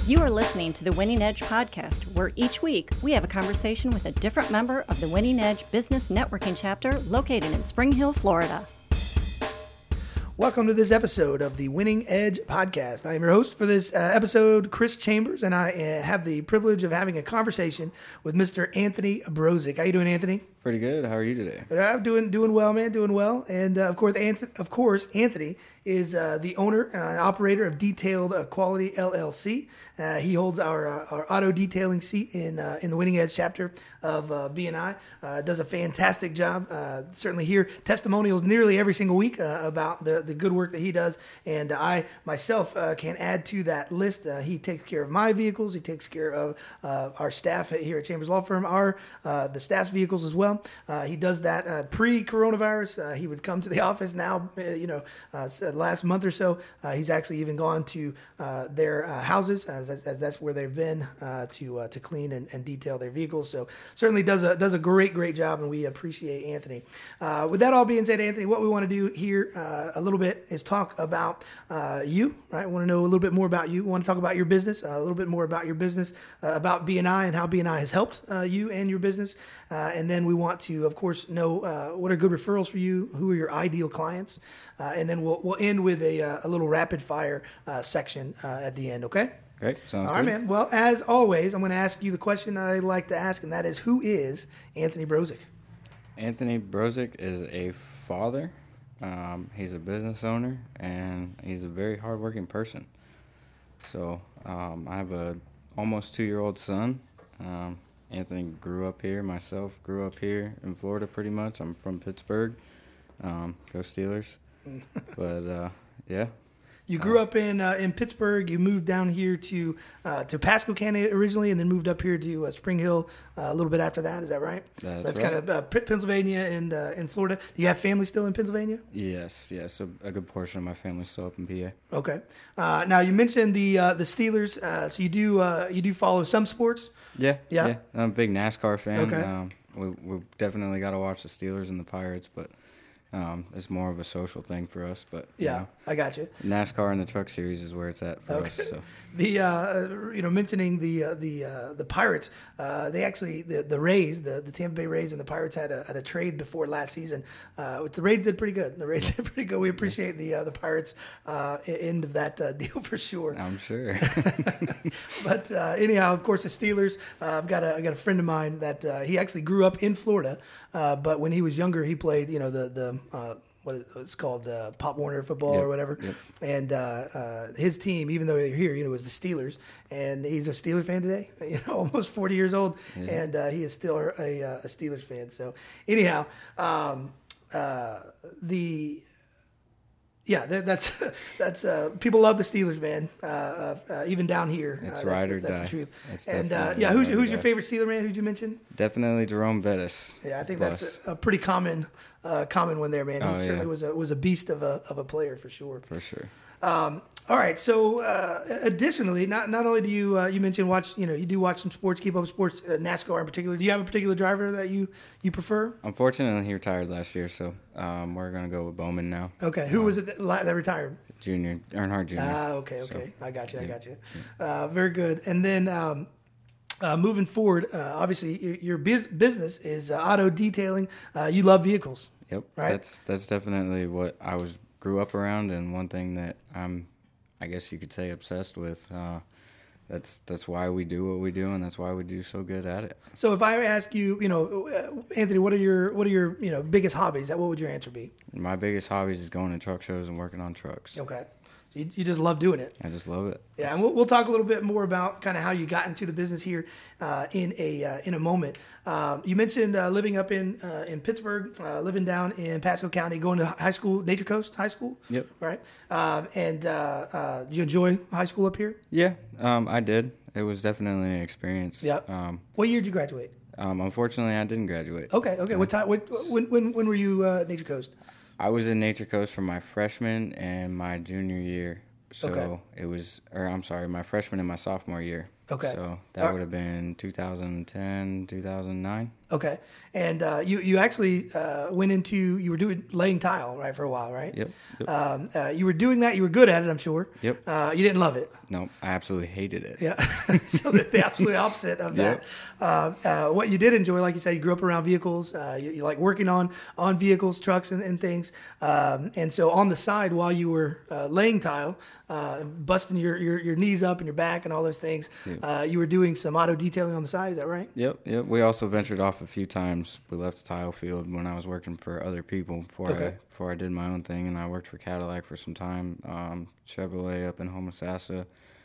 You are listening to the Winning Edge podcast, where each week we have a conversation with a different member of the Winning Edge Business Networking chapter located in Spring Hill, Florida. Welcome to this episode of the Winning Edge podcast. I am your host for this episode, Chris Chambers, and I have the privilege of having a conversation with Mr. Anthony Brozick. How you doing, Anthony? Pretty good. How are you today? I'm doing well, man. Doing well. And of course, Anthony is the owner and operator of Detailed Quality LLC. He holds our auto detailing seat in the Winning Edge chapter of BNI. Does a fantastic job. Certainly hear testimonials nearly every single week about the good work that he does. And I myself can add to that list. He takes care of my vehicles. He takes care of our staff here at Chambers Law Firm, the staff's vehicles as well. He does that pre-coronavirus. He would come to the office now, last month or so. He's actually even gone to their houses, as that's where they've been to clean and detail their vehicles. So certainly does a great job, and we appreciate Anthony. With that all being said, Anthony, what we want to do here a little bit is talk about you. Right? We want to know a little bit more about you. We want to talk about your business, a little bit more about your business, about BNI and how BNI has helped you and your business. And then we want to, of course, know what are good referrals for you, who are your ideal clients, and then we'll end with a little rapid fire section at the end. Okay. Great. Sounds All good. right, man. Well, as always, I'm going to ask you the question I like to ask, and that is, who is Anthony Brozick? Anthony Brozick is a father. He's a business owner, and he's a very hardworking person. So I have a almost 2-year-old son. Anthony grew up here. Myself grew up here in Florida pretty much. I'm from Pittsburgh. Go Steelers. But, yeah. You grew up in Pittsburgh. You moved down here to Pasco County originally, and then moved up here to Spring Hill a little bit after that. Is that right? That's right. right. Kind of Pennsylvania and in Florida. Do you have family still in Pennsylvania? Yes. A good portion of my family's still up in PA. Okay. Now you mentioned the Steelers. So you do follow some sports? Yeah. Yeah. I'm a big NASCAR fan. Okay. We definitely got to watch the Steelers and the Pirates, but it's more of a social thing for us. But Yeah, I got you. NASCAR and the Truck Series is where it's at for us. So. The mentioning the Pirates, they actually the Rays, the Tampa Bay Rays and the Pirates had a trade before last season. The Rays did pretty good. We appreciate the Pirates end of that deal for sure. I'm sure. But anyhow, of course, the Steelers. I've got a friend of mine that he actually grew up in Florida, but when he was younger, he played what it's called Pop Warner football or whatever. Yep. And his team, even though they're here, was the Steelers, and he's a Steelers fan today. Almost 40 years old, and he is still a Steelers fan. So anyhow, that's people love the Steelers, man. Even down here, It's ride or that's die. the truth. It's And definitely who's your ride or die. favorite Steeler man? Who'd you mention? Definitely Jerome Bettis. Yeah, I think Bus. that's a pretty common one there, man. He Oh, certainly yeah. was a beast of a player for sure. For sure. All right. So, additionally, not only do you mentioned watch, you do watch some sports, keep up with sports, NASCAR in particular. Do you have a particular driver that you prefer? Unfortunately, he retired last year, so we're going to go with Bowman now. Okay. Who was it that retired? Junior, Earnhardt Jr. Okay. So, I got you. yeah. Very good. And then moving forward, obviously your business is auto detailing. You love vehicles. Yep. Right. That's definitely what I grew up around, and one thing that I guess you could say, obsessed with. That's why we do what we do, and that's why we do so good at it. So if I ask you, Anthony, what are your biggest hobbies? What would your answer be? My biggest hobbies is going to truck shows and working on trucks. Okay. So you just love doing it. I just love it. Yeah, and we'll talk a little bit more about kind of how you got into the business here in a moment. You mentioned living up in Pittsburgh, living down in Pasco County, going to high school, Nature Coast High School. Yep. Right. And did you enjoy high school up here? Yeah, I did. It was definitely an experience. Yep. What year did you graduate? Unfortunately, I didn't graduate. Okay. What time? When were you Nature Coast? I was in Nature Coast for my freshman and my junior year. So Okay. it was, my freshman and my sophomore year. Okay. So that would have been 2010, 2009. Okay. And you actually you were doing laying tile, right, for a while, right? Yep. You were doing that. You were good at it, I'm sure. Yep. You didn't love it. No, I absolutely hated it. Yeah. So the absolute opposite of that. What you did enjoy, like you said, you grew up around vehicles. You like working on vehicles, trucks, and things. And so on the side, while you were laying tile, busting your knees up and your back and all those things, you were doing some auto detailing on the side. Is that right? Yep. We also ventured off a few times. We left the tile field when I was working for other people before I did my own thing, and I worked for Cadillac for some time, Chevrolet up in Homosassa.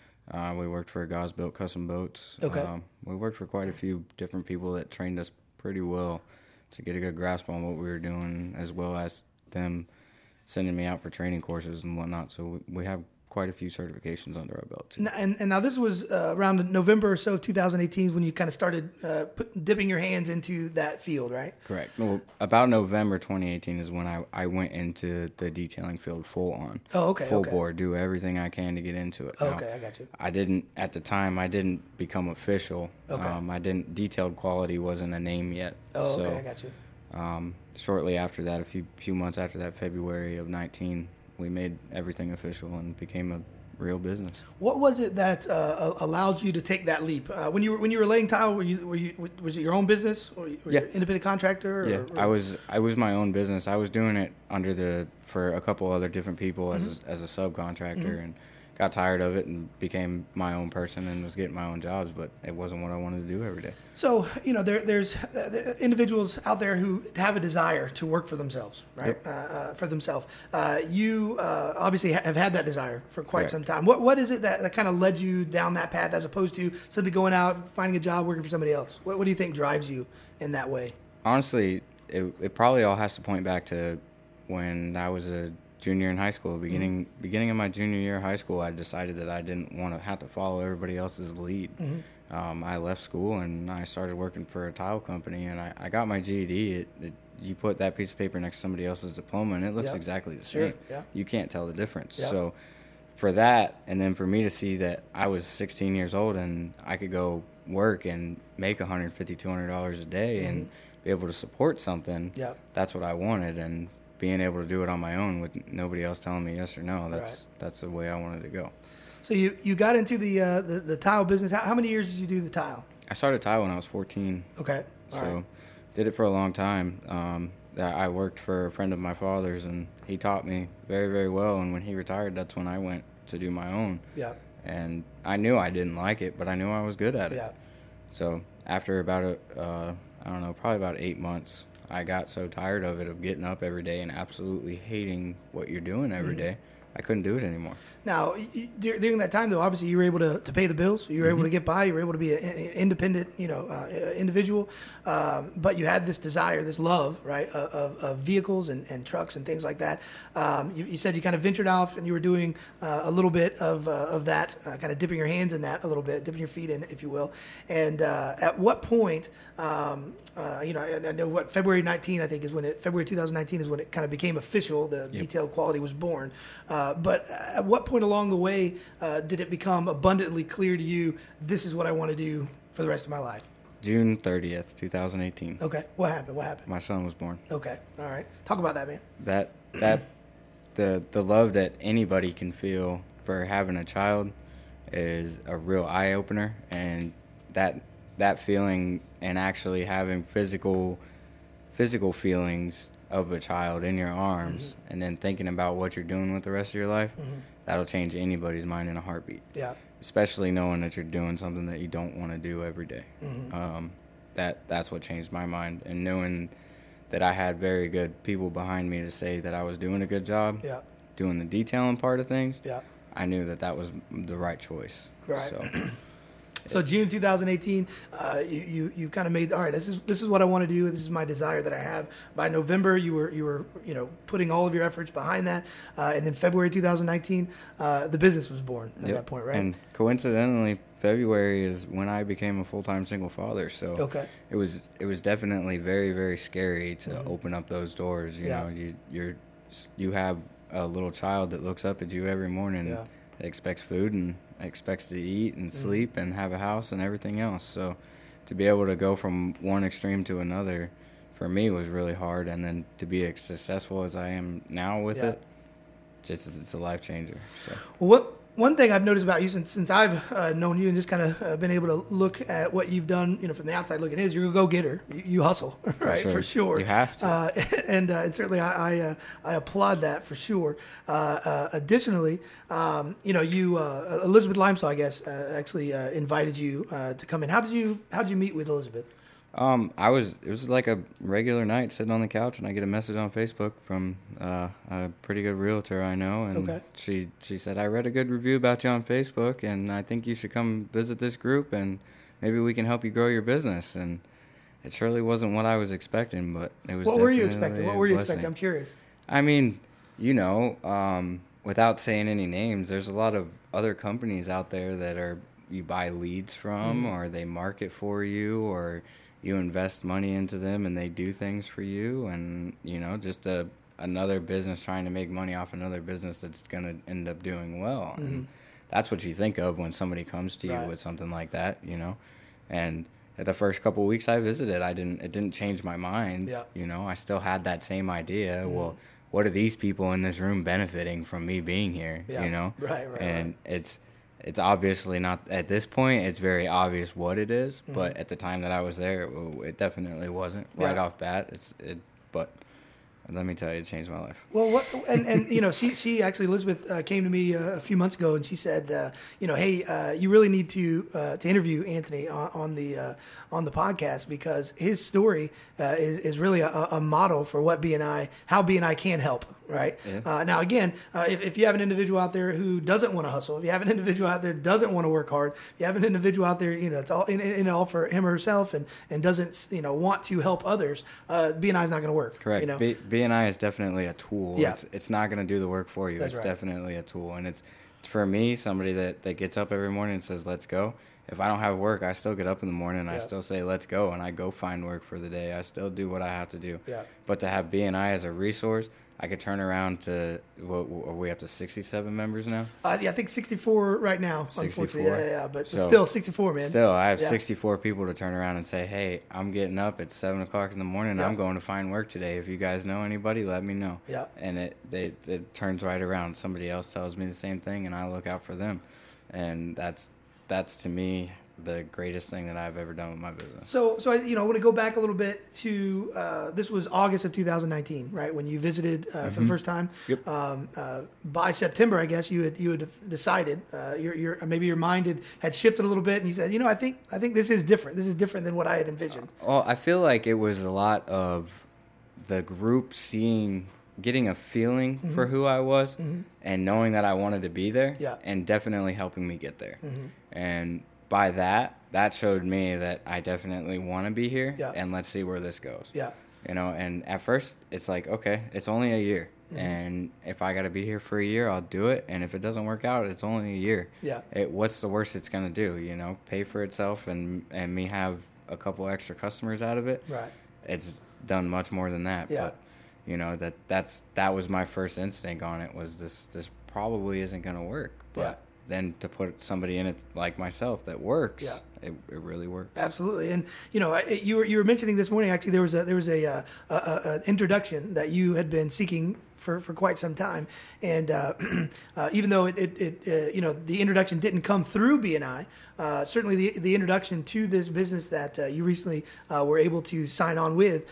We worked for Gauze Built Custom Boats. Okay. We worked for quite a few different people that trained us pretty well to get a good grasp on what we were doing, as well as them sending me out for training courses and whatnot. So we have quite a few certifications under our belt too. And now this was around November or so of 2018 when you kind of started dipping your hands into that field, right? Correct. Well, about November 2018 is when I went into the detailing field full on. Oh, okay. Full board, do everything I can to get into it. Okay, I got you. At the time, I didn't become official. Okay. Detailed quality wasn't a name yet. Oh, okay, I got you. Shortly after that, a few months after that, February of 19, we made everything official and became a real business. What was it that allowed you to take that leap? When you were laying tile, was it your own business, or were you an independent contractor? I was my own business. I was doing it for a couple other different people as a subcontractor, and got tired of it and became my own person and was getting my own jobs, but it wasn't what I wanted to do every day. So, there's individuals out there who have a desire to work for themselves, right? Yep. For themselves. You obviously have had that desire for quite some time. What is it that kind of led you down that path as opposed to simply going out, finding a job, working for somebody else? What do you think drives you in that way? Honestly, it probably all has to point back to when I was a junior in high school. Beginning of my junior year of high school, I decided that I didn't want to have to follow everybody else's lead. I left school and I started working for a tile company, and I got my GED. You put that piece of paper next to somebody else's diploma, and it looks exactly the same. Yeah. You can't tell the difference. Yep. So for that, and then for me to see that I was 16 years old and I could go work and make $150, $200 a day and be able to support something, that's what I wanted. And being able to do it on my own with nobody else telling me yes or no, that's the way I wanted to go. So you got into the tile business. How many years did you do the tile? I started tile when I was 14. Okay. Did it for a long time. I worked for a friend of my father's, and he taught me very, very well. And when he retired, that's when I went to do my own. Yeah. And I knew I didn't like it, but I knew I was good at it. Yeah. So after about probably about 8 months, I got so tired of it, of getting up every day and absolutely hating what you're doing every day. I couldn't do it anymore. Now, during that time, though, obviously you were able to pay the bills. You were able to get by. You were able to be an independent, individual. But you had this desire, this love, right, of vehicles and trucks and things like that. You said you kind of ventured off and you were doing a little bit of that, kind of dipping your hands in that a little bit, dipping your feet in it, if you will. And at what point, I know what February 19, I think, February 2019 is when it kind of became official. The detailed quality was born. But at what point along the way did it become abundantly clear to you, this is what I want to do for the rest of my life? June 30th, 2018. Okay. What happened? My son was born. Okay. All right. Talk about that, man. The love that anybody can feel for having a child is a real eye-opener, and that feeling and actually having physical feelings of a child in your arms, and then thinking about what you're doing with the rest of your life, that'll change anybody's mind in a heartbeat. Yeah. Especially knowing that you're doing something that you don't want to do every day. That's what changed my mind, and knowing that I had very good people behind me to say that I was doing a good job, doing the detailing part of things. I knew that was the right choice. Right. So June 2018, you kind of made, all right, this is what I want to do. This is my desire that I have. By November, you were putting all of your efforts behind that, and then February 2019, the business was born at that point, right? And coincidentally, February is when I became a full-time single father. So it was definitely very, very scary to open up those doors. You know, you have a little child that looks up at you every morning, that expects food and expects to eat and sleep and have a house and everything else. So to be able to go from one extreme to another, for me, was really hard. And then to be as successful as I am now with it, it's a life changer. So. Well, one thing I've noticed about you since I've known you and just kind of been able to look at what you've done, from the outside looking in, is you're a go-getter. You hustle, right? For sure. You have to. And certainly I applaud that for sure. Additionally, Elizabeth Limesaw, I guess, actually invited you to come in. How'd you meet with Elizabeth? It was like a regular night sitting on the couch, and I get a message on Facebook from a pretty good realtor I know, and she said, I read a good review about you on Facebook, and I think you should come visit this group, and maybe we can help you grow your business. And it surely wasn't what I was expecting, but it was. What were you expecting? I'm curious. I mean, without saying any names, there's a lot of other companies out there that you buy leads from, or they market for you, or you invest money into them and they do things for you, and just another business trying to make money off another business that's going to end up doing well. Mm-hmm. And that's what you think of when somebody comes to you with something like that, And at the first couple of weeks I visited, it didn't change my mind. I still had that same idea. Mm-hmm. Well, what are these people in this room benefiting from me being here? Right. And it's obviously not, at this point, it's very obvious what it is, but at the time that I was there, it definitely wasn't right off bat. But let me tell you, it changed my life. Well, she actually, Elizabeth came to me a few months ago, and she said, hey, you really need to interview Anthony on the podcast, because his story is really a model for what how BNI can help. Right. Yeah. Now, again, if you have an individual out there who doesn't want to hustle, if you have an individual out there who doesn't want to work hard, if you have an individual out there, it's all in all for him or herself, and doesn't, want to help others, BNI is not going to work. Correct. BNI is definitely a tool. Yeah. It's not going to do the work for you. It's definitely a tool. And it's for me, somebody that gets up every morning and says, let's go. If I don't have work, I still get up in the morning and I still say, let's go. And I go find work for the day. I still do what I have to do. Yeah. But to have BNI as a resource, I could turn around to, are we up to 67 members now? I think 64 right now, 64. Unfortunately. Yeah, but still 64, man. Still, I have 64 people to turn around and say, hey, I'm getting up at 7 o'clock in the morning. I'm going to find work today. If you guys know anybody, let me know. Yeah. And it turns right around. Somebody else tells me the same thing, and I look out for them. And that's to me the greatest thing that I've ever done with my business. So I want to go back a little bit to this was August of 2019, right, when you visited for the first time. Yep. By September, I guess you had decided maybe your mind had shifted a little bit, and you said, I think this is different. This is different than what I had envisioned. Well, I feel like it was a lot of the group getting a feeling for who I was, and knowing that I wanted to be there, and definitely helping me get there. And by that showed me that I definitely want to be here, and let's see where this goes. Yeah. And at first it's like, okay, it's only a year, and if I got to be here for a year, I'll do it. And if it doesn't work out, it's only a year. Yeah. What's the worst it's gonna do? Pay for itself, and me have a couple extra customers out of it. Right. It's done much more than that. Yeah. But that was my first instinct on it, was this probably isn't gonna work. But then to put somebody in it like myself that works, it really works. Absolutely. And you were mentioning this morning, actually, there was an introduction that you had been seeking for quite some time, and even though the introduction didn't come through BNI, certainly the introduction to this business that you recently were able to sign on with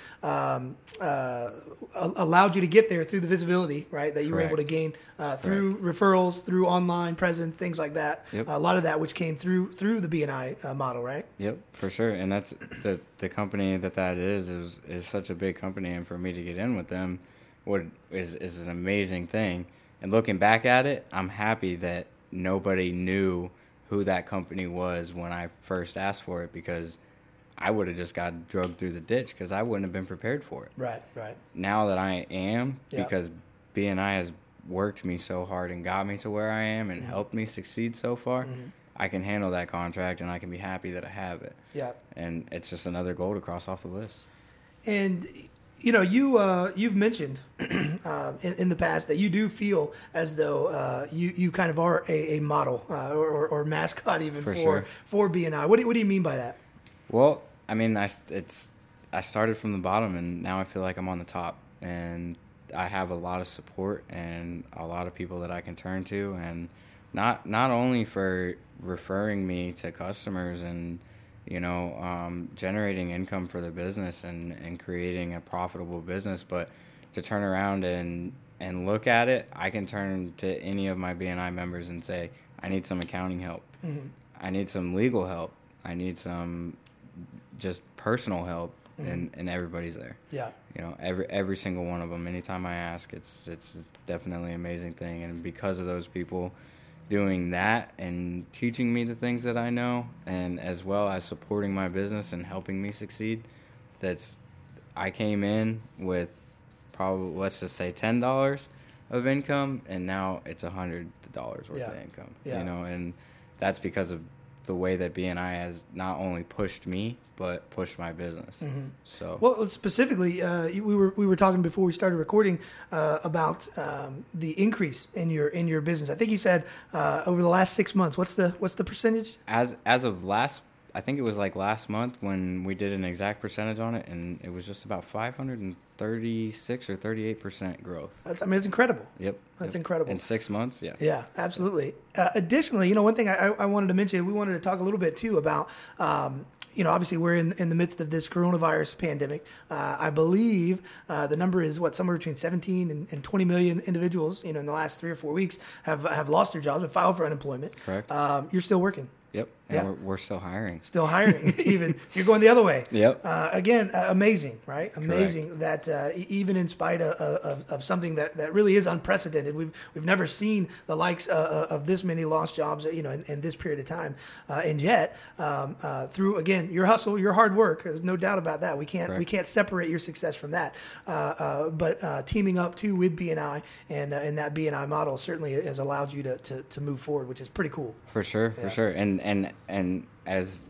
allowed you to get there through the visibility, right, that you were able to gain through referrals, through online presence, things like that. Yep. A lot of that which came through the BNI model, right? Yep, for sure. And that's the company that is such a big company, and for me to get in with them is an amazing thing. And looking back at it, I'm happy that nobody knew who that company was when I first asked for it, because I would have just got drugged through the ditch because I wouldn't have been prepared for it. Right. Now that I am, because BNI has worked me so hard and got me to where I am and helped me succeed so far, I can handle that contract, and I can be happy that I have it. Yeah. And it's just another goal to cross off the list. And you've mentioned in the past that you do feel as though you kind of are a model or mascot even for BNI. What do you mean by that? Well, I mean, I started from the bottom, and now I feel like I'm on the top, and I have a lot of support and a lot of people that I can turn to, and not only for referring me to customers and generating income for the business and creating a profitable business, but to turn around and look at it, I can turn to any of my BNI members and say, I need some accounting help. Mm-hmm. I need some legal help. I need some just personal help, and everybody's there. Yeah. Every single one of them. Anytime I ask, it's definitely an amazing thing. And because of those people doing that and teaching me the things that I know, and as well as supporting my business and helping me succeed, I came in with probably, let's just say, $10 of income, and now it's $100 worth of income. Yeah. And that's because of the way that BNI has not only pushed me but pushed my business. Mm-hmm. So, well, specifically, we were talking before we started recording about the increase in your business. I think you said over the last 6 months. What's the percentage? As of I think it was like last month when we did an exact percentage on it, and it was just about 536 or 38% growth. It's incredible. Yep. That's incredible. In 6 months, yeah. Yeah, absolutely. Additionally, one thing I wanted to mention, we wanted to talk a little bit too about, obviously we're in the midst of this coronavirus pandemic. I believe the number is somewhere between 17 and 20 million individuals, in the last 3 or 4 weeks have lost their jobs and filed for unemployment. Correct. You're still working. Yep, and we're still hiring. Still hiring, even. You're going the other way. Yep. Again, amazing, right? Amazing. Correct. That even in spite of something that really is unprecedented, we've never seen the likes of this many lost jobs, in this period of time, and yet through, again, your hustle, your hard work, there's no doubt about that. We can't separate your success from that. But teaming up too with BNI and that BNI model certainly has allowed you to move forward, which is pretty cool. For sure. And as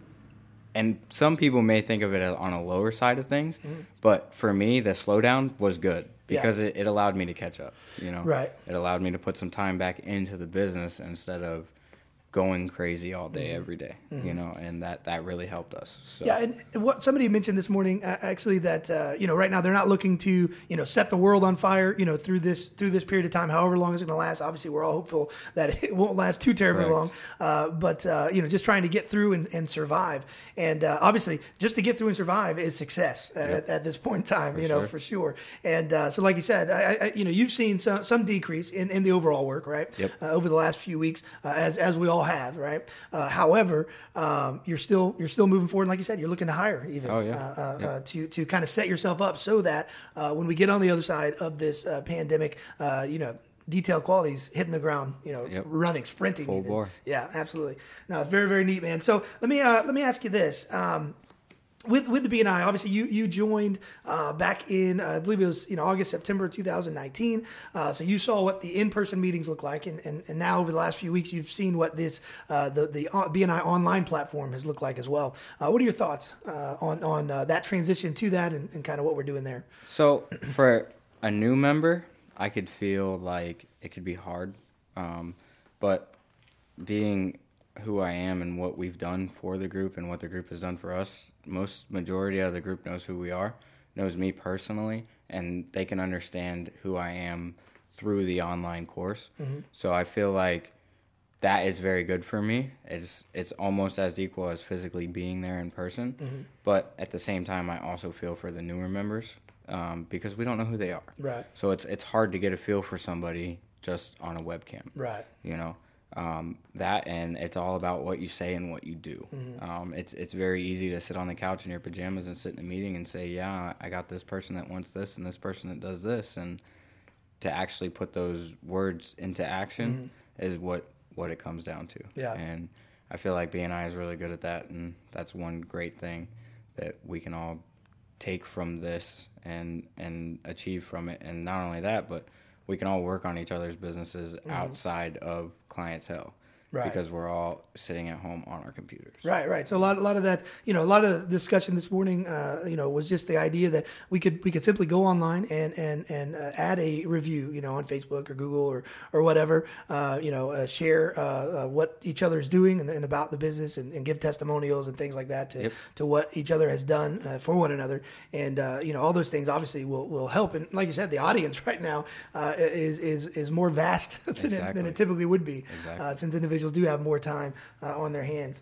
some people may think of it on a lower side of things, but for me, the slowdown was good because it allowed me to catch up. Right. It allowed me to put some time back into the business instead of going crazy all day, every day, and that really helped us. So. Yeah, and what somebody mentioned this morning, actually, that right now they're not looking to set the world on fire, through this period of time, however long it's going to last. Obviously, we're all hopeful that it won't last too terribly long, but just trying to get through and survive. And obviously, just to get through and survive is success at this point in time, for sure. And so, like you said, you've seen some decrease in the overall work, right? Yep. Over the last few weeks, as we all have, right? However, you're still moving forward. And like you said, you're looking to hire even to kind of set yourself up so that when we get on the other side of this pandemic, detailed qualities hitting the ground, running, sprinting, full bore. Yeah, absolutely. No, it's very, very neat, man. So let me ask you this. With the BNI, obviously you joined back in I believe it was August, September 2019. So you saw what the in-person meetings look like, and now over the last few weeks you've seen what this the BNI online platform has looked like as well. What are your thoughts on that transition to that and kind of what we're doing there? So for a new member, I could feel like it could be hard, but being who I am and what we've done for the group and what the group has done for us, majority of the group knows who we are, knows me personally, and they can understand who I am through the online course. Mm-hmm. So I feel like that is very good for me. It's almost as equal as physically being there in person, mm-hmm. but at the same time, I also feel for the newer members because we don't know who they are. Right. So it's hard to get a feel for somebody just on a webcam. Right. That, and it's all about what you say and what you do. Mm-hmm. It's very easy to sit on the couch in your pajamas and sit in a meeting and say, yeah, I got this person that wants this and this person that does this, and to actually put those words into action mm-hmm. is what it comes down to. Yeah. And I feel like BNI is really good at that, and that's one great thing that we can all take from this and achieve from it. And not only that, but we can all work on each other's businesses mm-hmm. outside of clientele. Right. because we're all sitting at home on our computers. Right. So a lot of that, a lot of the discussion this morning, was just the idea that we could simply go online and add a review, on Facebook or Google or whatever, share what each other is doing and about the business and give testimonials and things like that to what each other has done for one another. And, all those things obviously will help. And like you said, the audience right now is more vast than it typically would be, since individuals do have more time on their hands.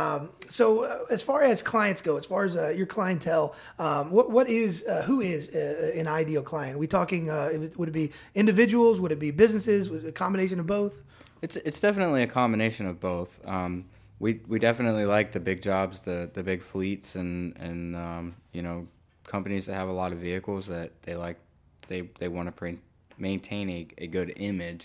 So as far as clients go, as far as your clientele, who is an ideal client? Are we talking, would it be individuals? Would it be businesses? Would it be a combination of both? It's definitely a combination of both. We definitely like the big jobs, the big fleets and companies that have a lot of vehicles that they want to maintain a good image.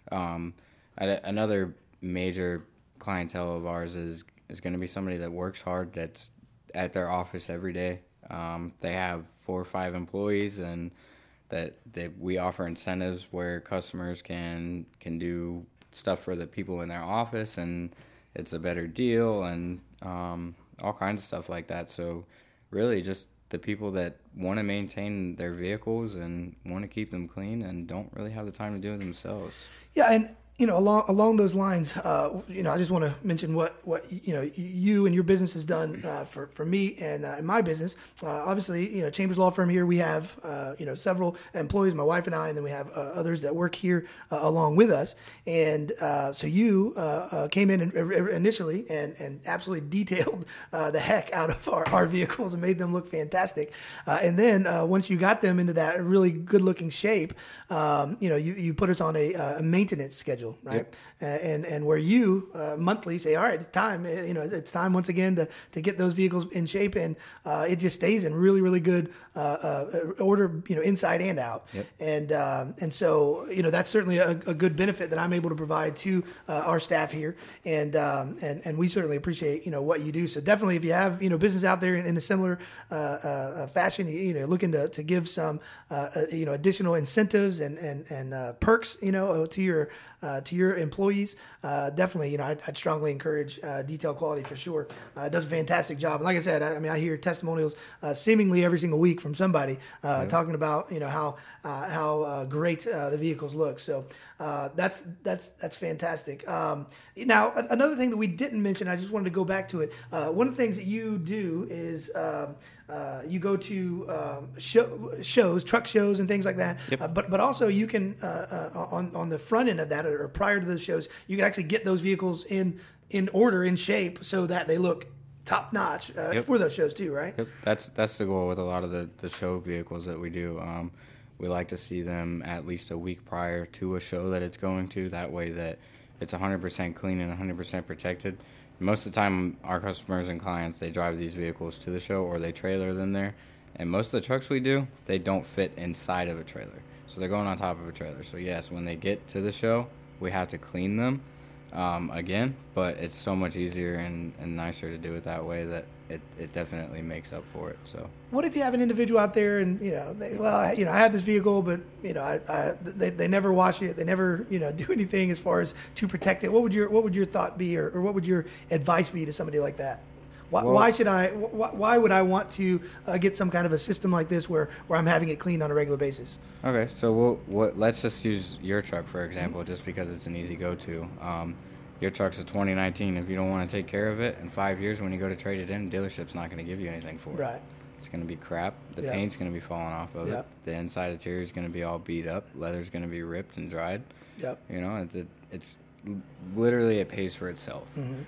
Another major clientele of ours is going to be somebody that works hard, that's at their office every day. They have 4 or 5 employees, and that we offer incentives where customers can do stuff for the people in their office, and it's a better deal, and all kinds of stuff like that. So really just the people that want to maintain their vehicles and want to keep them clean and don't really have the time to do it themselves. Yeah, and along those lines, I just want to mention what you and your business has done for me and in my business. Obviously, Chambers Law Firm here, we have several employees, my wife and I, and then we have others that work here along with us. And so you came in initially and absolutely detailed the heck out of our vehicles and made them look fantastic. And then once you got them into that really good looking shape, you put us on a maintenance schedule. Right. Yep. And where you monthly say, all right, it's time, it's time once again to get those vehicles in shape, and it just stays in really, really good order, inside and out. Yep. And so, that's certainly a good benefit that I'm able to provide to our staff here. And we certainly appreciate, what you do. So definitely if you have, business out there in a similar fashion, looking to give some, additional incentives and perks, to your employees, definitely, I'd strongly encourage Detail Quality for sure. It does a fantastic job. And like I said, I hear testimonials seemingly every single week from somebody talking about, how great the vehicles look. So that's fantastic. Now, another thing that we didn't mention, I just wanted to go back to it. One of the things that you do is you go to shows, truck shows, and things like that. Yep. But also you can on the front end of that, or prior to those shows, you can actually get those vehicles in order, in shape, so that they look top notch for those shows too, right? Yep. That's the goal with a lot of the show vehicles that we do. We like to see them at least a week prior to a show that it's going to. That way that it's 100% clean and 100% protected. Most of the time, our customers and clients, they drive these vehicles to the show or they trailer them there. And most of the trucks we do, they don't fit inside of a trailer. So they're going on top of a trailer. So yes, when they get to the show, we have to clean them again. But it's so much easier and nicer to do it that way that it definitely makes up for it. So what if you have an individual out there and, I have this vehicle, but, they never wash it. They never, do anything as far as to protect it. What would your thought be, or what would your advice be to somebody like that? Why would I want to get some kind of a system like this where I'm having it cleaned on a regular basis? Okay, so let's just use your truck, for example, just because it's an easy go-to. Your truck's a 2019. If you don't want to take care of it, in 5 years when you go to trade it in, the dealership's not going to give you anything for it. Right. It's going to be crap. The paint's going to be falling off of it. The inside interior is going to be all beat up. Leather's going to be ripped and dried. Yep. It's literally, it pays for itself.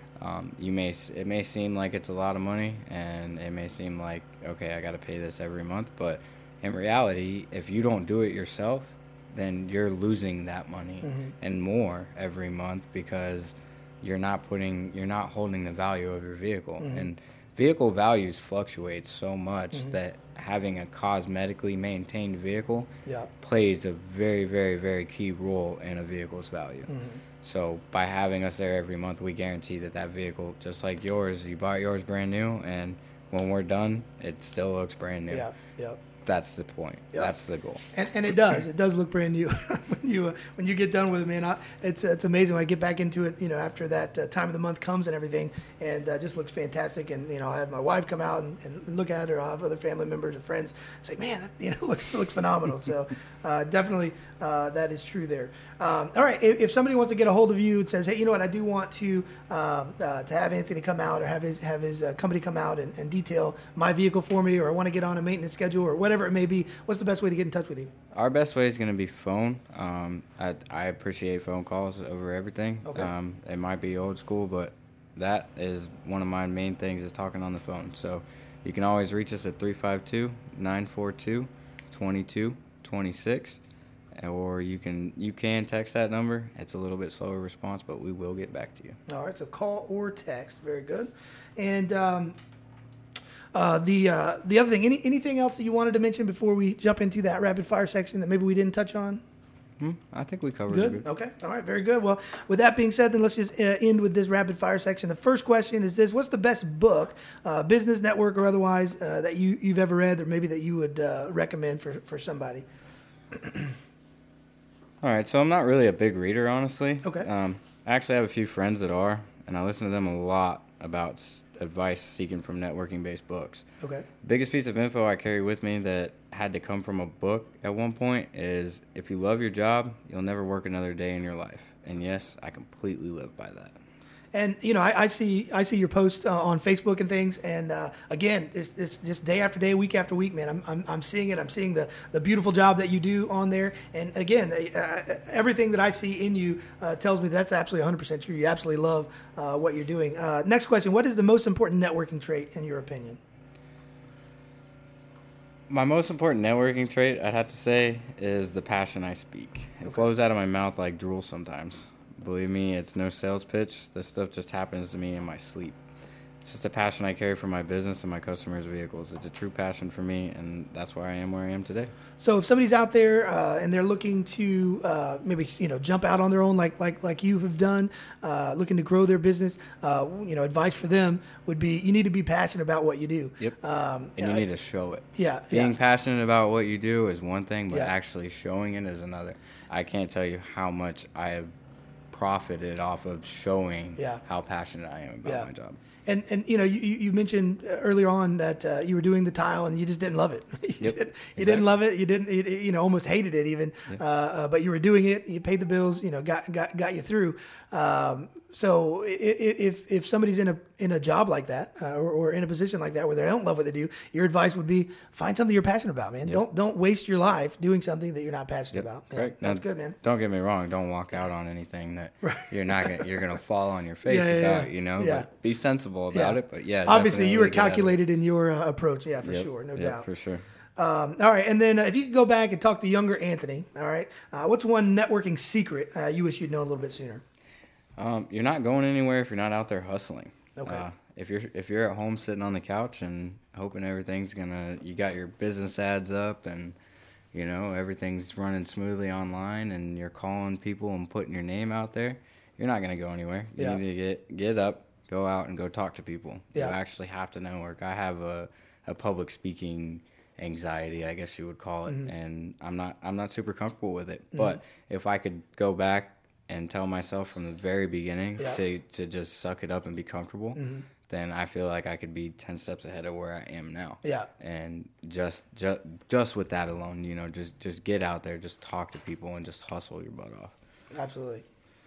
Mm-hmm. It may seem like it's a lot of money, and it may seem like, okay, I got to pay this every month, but in reality, if you don't do it yourself, then you're losing that money and more every month, because you're not holding the value of your vehicle. And vehicle values fluctuate so much that having a cosmetically maintained vehicle plays a very, very, very key role in a vehicle's value. So by having us there every month, we guarantee that vehicle, just like yours, you bought yours brand new, and when we're done, it still looks brand new. That's the point. Yep. That's the goal. And it does look brand new when you get done with it, man. It's amazing when I get back into it, after that time of the month comes and everything, and just looks fantastic. And I'll have my wife come out and look at it, or I'll have other family members or friends say, man, that, looks phenomenal. So definitely that is true there. All right, if somebody wants to get a hold of you and says, hey, you know what, I do want to have Anthony come out, or have his company come out and detail my vehicle for me, or I want to get on a maintenance schedule, or whatever it may be, what's the best way to get in touch with you? Our best way is going to be phone. I appreciate phone calls over everything. Okay. It might be old school, but that is one of my main things, is talking on the phone. So you can always reach us at 352-942-2226, or you can text that number. It's a little bit slower response, but we will get back to you. All right, so call or text. Very good. And the other thing, anything else that you wanted to mention before we jump into that rapid fire section that maybe we didn't touch on? I think we covered good. it. Okay. All right. Very good. Well, with that being said, then let's just end with this rapid fire section. The first question is this: what's the best book, business, network, or otherwise, that you've ever read, or maybe that you would recommend for somebody? All right. So I'm not really a big reader, honestly. Okay. I actually have a few friends that are, and I listen to them a lot about advice seeking from networking-based books. Okay. Biggest piece of info I carry with me that had to come from a book at one point is, if you love your job, you'll never work another day in your life. And yes, I completely live by that. And I see your posts on Facebook and things, and again, it's just day after day, week after week, man. I'm seeing it. I'm seeing the beautiful job that you do on there, and again, everything that I see in you tells me that's absolutely 100% true. You absolutely love what you're doing. Next question: what is the most important networking trait in your opinion? My most important networking trait, I'd have to say, is the passion I speak. It flows out of my mouth like drool sometimes. Believe me, it's no sales pitch. This stuff just happens to me in my sleep. It's just a passion I carry for my business and my customers' vehicles. It's a true passion for me, and that's why I am where I am today. So if somebody's out there and they're looking to maybe jump out on their own like you have done, looking to grow their business, advice for them would be, you need to be passionate about what you do. Yep. And you need to show it. Yeah. Being passionate about what you do is one thing, but Yeah. actually showing it is another. I can't tell you how much I have profited off of showing how passionate I am about my job. And you mentioned earlier on that you were doing the tile and you just didn't love it. You didn't love it. You didn't. Almost hated it even. But you were doing it. You paid the bills. Got you through. So if somebody's in a job like that or in a position like that where they don't love what they do, your advice would be find something you're passionate about, man. Don't waste your life doing something that you're not passionate about. Yeah, right. That's good, man. Don't get me wrong. Don't walk out on anything that you're gonna fall on your face about. But be sensible about it. But obviously you were calculated in your approach. Yeah, for sure, no doubt. For sure. All right, and then if you could go back and talk to younger Anthony, all right, what's one networking secret you wish you'd known a little bit sooner? You're not going anywhere if you're not out there hustling. Okay. If you're at home sitting on the couch and hoping everything's you got your business ads up and everything's running smoothly online and you're calling people and putting your name out there, you're not going to go anywhere. You need to get up, go out and go talk to people. You actually have to network. I have a public speaking anxiety, I guess you would call it, and I'm not super comfortable with it. But if I could go back and tell myself from the very beginning to just suck it up and be comfortable, then I feel like I could be 10 steps ahead of where I am now. Yeah. And just with that alone, just get out there, just talk to people, and just hustle your butt off. Absolutely.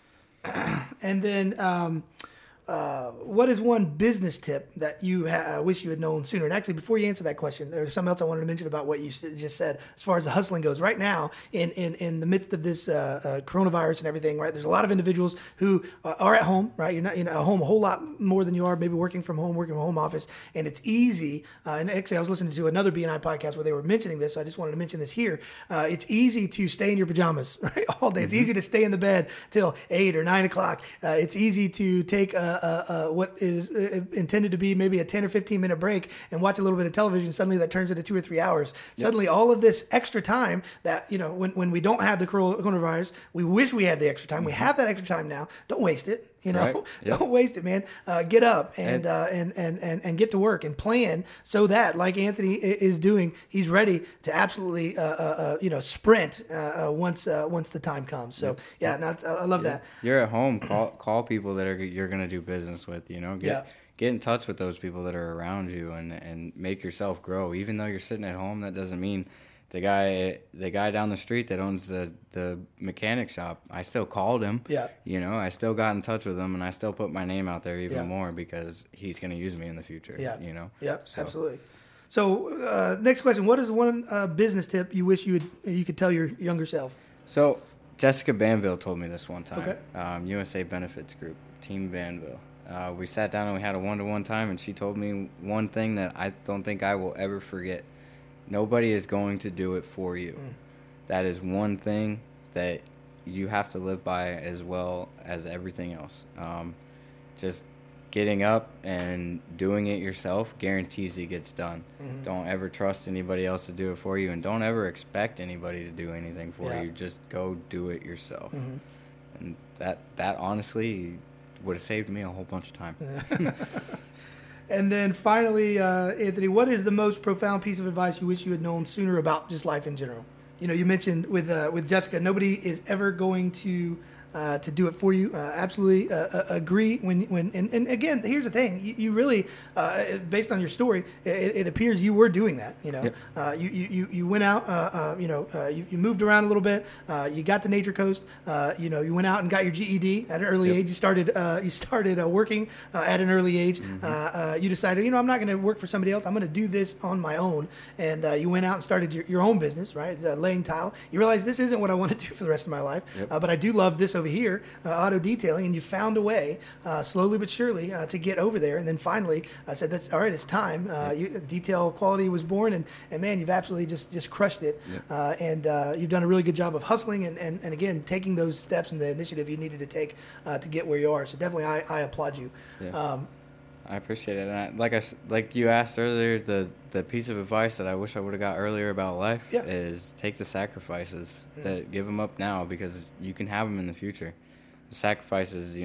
And then what is one business tip that you wish you had known sooner? And actually, before you answer that question, there's something else I wanted to mention about what you just said as far as the hustling goes. Right now, in the midst of this coronavirus and everything, right, there's a lot of individuals who are at home, right? You're not at home a whole lot more than you are maybe working from home office. And it's easy. And actually, I was listening to another BNI podcast where they were mentioning this, so I just wanted to mention this here. It's easy to stay in your pajamas, right, all day. It's easy to stay in the bed till 8 or 9 o'clock. It's easy to take what is intended to be maybe a 10 or 15 minute break and watch a little bit of television. Suddenly that turns into 2 or 3 hours. Yep. Suddenly all of this extra time that, when we don't have the coronavirus, we wish we had the extra time. We have that extra time now. Don't waste it. You know, Right. Yep. Don't waste it, man. Get up and get to work and plan so that, like Anthony is doing, he's ready to absolutely sprint once the time comes. So I love that. You're at home. Call people that you're gonna do business with. You know, get in touch with those people that are around you and make yourself grow. Even though you're sitting at home, that doesn't mean the guy down the street that owns the mechanic shop, I still called him. Yeah. You know, I still got in touch with him, and I still put my name out there even more because he's going to use me in the future. Yeah. You know. Yep. So. Absolutely. So next question: what is one business tip you wish you could tell your younger self? So Jessica Banville told me this one time. Okay. USA Benefits Group, Team Banville. We sat down and we had a one-to-one time, and she told me one thing that I don't think I will ever forget. Nobody is going to do it for you. That is one thing that you have to live by as well as everything else. Just getting up and doing it yourself guarantees it gets done. Don't ever trust anybody else to do it for you, and don't ever expect anybody to do anything for you. Just go do it yourself. And that honestly would have saved me a whole bunch of time. And then finally, Anthony, what is the most profound piece of advice you wish you had known sooner about just life in general? You know, you mentioned with Jessica, nobody is ever going to do it for you. Absolutely agree. And again, here's the thing: you really, based on your story, it appears you were doing that. You know, you went out. You moved around a little bit. You got to Nature Coast. You went out and got your GED at an early age. You started working at an early age. You decided, I'm not going to work for somebody else. I'm going to do this on my own. And you went out and started your own business, right? Laying tile. You realize this isn't what I want to do for the rest of my life. But I do love this over here, auto detailing, and you found a way, slowly but surely, to get over there. And then finally, I said, "That's all right. It's time." Detail Quality was born, and man, you've absolutely just crushed it. And you've done a really good job of hustling and again taking those steps and the initiative you needed to take to get where you are. So definitely, I applaud you. I appreciate it. And like you asked earlier, the piece of advice that I wish I would have got earlier about life is take the sacrifices. That give them up now, because you can have them in the future. The sacrifices,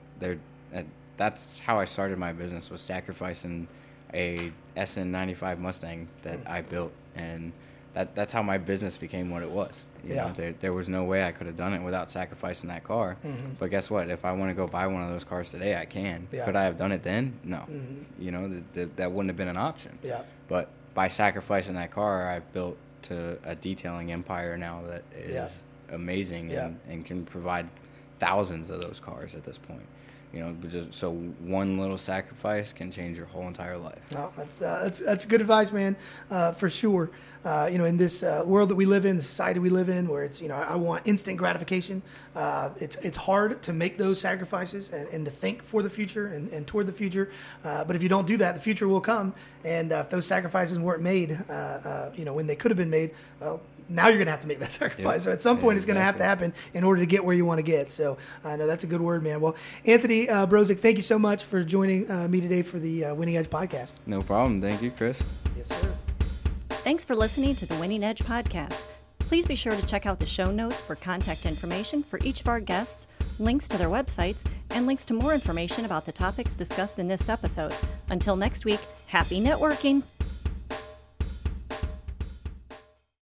that's how I started my business, was sacrificing a SN95 Mustang that I built, and that's how my business became what it was. You know, there was no way I could have done it without sacrificing that car. But guess what? If I want to go buy one of those cars today, I can. Could I have done it then? No. That wouldn't have been an option. But by sacrificing that car, I've built to a detailing empire now that is amazing and can provide thousands of those cars at this point. Just so one little sacrifice can change your whole entire life. No, that's good advice, man, for sure. In this world that we live in, the society we live in, where it's I want instant gratification. It's hard to make those sacrifices and to think for the future and toward the future. But if you don't do that, the future will come. And if those sacrifices weren't made, when they could have been made, well, now you're going to have to make that sacrifice. So at some point, it's going to have to happen in order to get where you want to get. So I know that's a good word, man. Well, Anthony Brozick, thank you so much for joining me today for the Winning Edge podcast. No problem. Thank you, Chris. Yes, sir. Thanks for listening to the Winning Edge podcast. Please be sure to check out the show notes for contact information for each of our guests, links to their websites, and links to more information about the topics discussed in this episode. Until next week, happy networking!